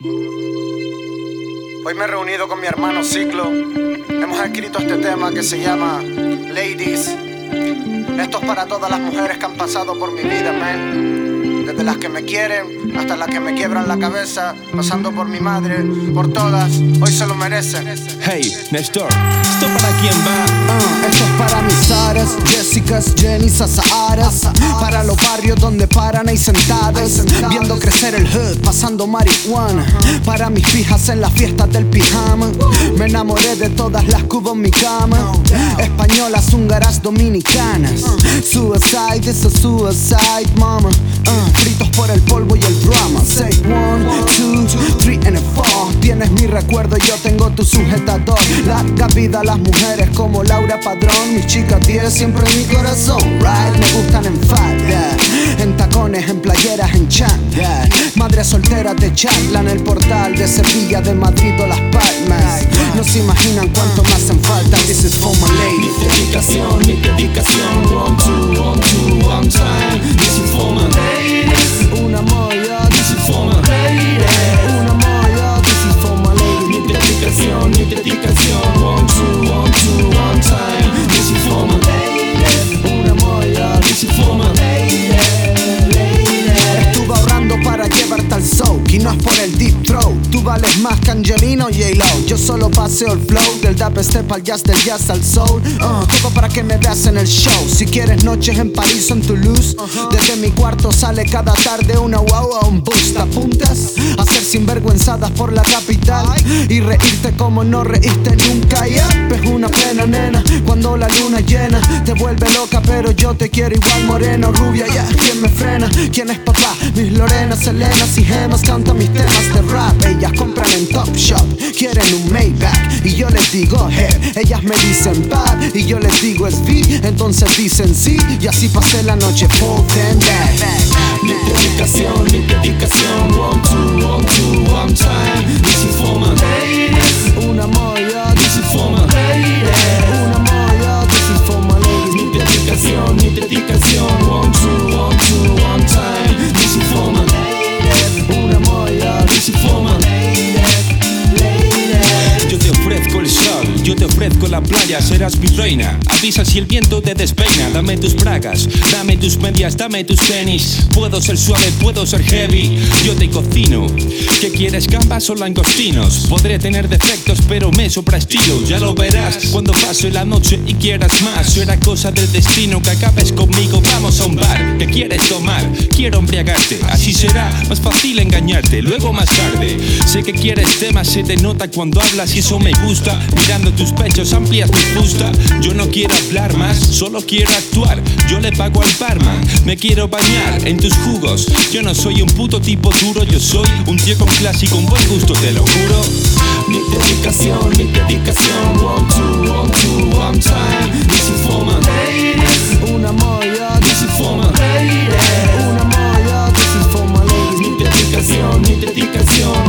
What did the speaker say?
Hoy me he reunido con mi hermano Ciclo. Hemos escrito este tema que se llama Ladies. Esto es para todas las mujeres que han pasado por mi vida, man. Desde las que me quieren hasta las que me quiebran la cabeza, pasando por mi madre, por todas, hoy se lo merecen. Hey, Néstor, ¿esto para quién va? Esto es para mis Saras, Jessicas, Jennys, Saharas. Para los barrios donde paran ahí sentadas, viendo crecer el hood, pasando marihuana. Para mis fijas en las fiestas del pijama. Me enamoré de todas las que hubo en mi cama. Españolas, húngaras, dominicanas. Suicide, it's a suicide, mama. Fritos por el polvo y el drama. Say 1, 2, 3 and 4. Tienes mi recuerdo y yo tengo tu sujetador. Larga vida a las mujeres como Laura Padrón. Mis chicas 10 siempre en mi corazón. Right, me gustan en falda, en tacones, en playeras, en chándal. Madres solteras de charla en el portal de Sevilla, de Madrid o Las Palmas. No se imaginan cuánto me hacen falta. This is for my lady. Mi dedicación, mi dedicación. 1, 2, 1, 2, 1 time. This is for my ladies. Una moya, This is for my ladies. una moya. This is for my lady. Mi dedicación, mi dedicación. 1, 2, 1, 2, 1 time. This is for my ladies. Una moya. This is for my ladies. Estuve ahorrando para llevarte al show, y no es por el deep throat. Tú vales más que Angelino J-Lo. Yo solo paseo el flow, del dubstep al jazz, del jazz al soul. Todo para que me veas en el show. Si quieres noches en París o en Toulouse, desde mi cuarto sale cada tarde una wow a un bus. ¿Te apuntas a ser sinvergüenzadas por la capital y reírte como no reíste nunca? Ya, es una pena, nena, cuando la luna llena te vuelve loca, pero yo te quiero igual, moreno, rubia. Ya, ¿quién me frena? ¿Quién es papá? Mis Lorenas, Selenas y Gemas cantan mis temas de rap. Ellas compran en Top Shop, quieren un Maybach y yo les digo hey. Ellas me dicen bad y yo les digo es V. Entonces dicen sí y así pasé la noche full ten back. Mi dedicación, mi dedicación. 1, 2, 1, 2, 1 time. This is for my ladies. Una moya, This is for my ladies. una moya. This is for my ladies. Mi dedicación, mi dedicación. 1, 2, 1, 2, 1 time. This is for my ladies. Una moya. This is for my ladies. Yo te ofrezco el sol, yo te ofrezco la playa, serás mi reina. Avisa si el viento te despeina. Dame tus bragas, dame tus medias, dame tus tenis. Puedo ser suave, puedo ser heavy. Yo te cocino. ¿Qué quieres, gambas o langostinos? Podré tener defectos, pero me sobra estilo. Ya lo verás cuando pase la noche y quieras más. Será cosa del destino que acabes conmigo. Vamos a un bar, ¿qué quieres tomar? Quiero embriagarte, así será más fácil engañarte. Luego más tarde, sé que quieres temas, se te nota cuando hablas y eso me gusta. Mirando tus pechos amplias mi fusta. Yo no quiero hablar más, solo quiero actuar. Yo le pago al barman, me quiero bañar en tus jugos. Yo no soy un puto tipo duro, yo soy un tío con clase y con buen gusto, te lo juro. Mi dedicación, mi dedicación. 1, 2, 1, 2, 1 time. This is for my ladies. Una moya. This is for my ladies. Una moya. This is for my ladies. Mi dedicación, mi dedicación.